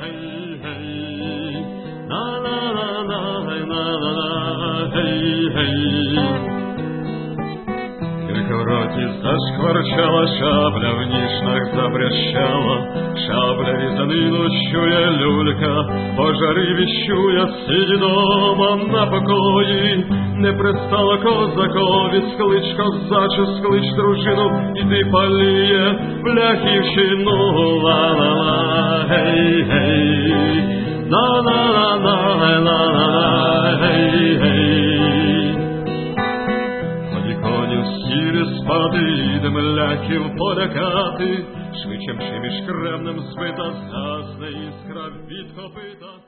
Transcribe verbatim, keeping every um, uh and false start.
гей, гей, на-на-на-на, на-на-на, гей, гей. Кілька в роті зашкварчала шабля, в ніжнах забрящала, шабля різанину чує люлька, пожари віщує, сидь дома на покої, не пристало козакові, склич козачу, склич дружину, іди паліє бляхівщину, ла-ла-ла, гей, гей, на-на-на-на, на-на-на, гей, гей. Сірі спати, їдем ляхів полякати, швидше мчи між кремнем збита, згасне іскра від копита.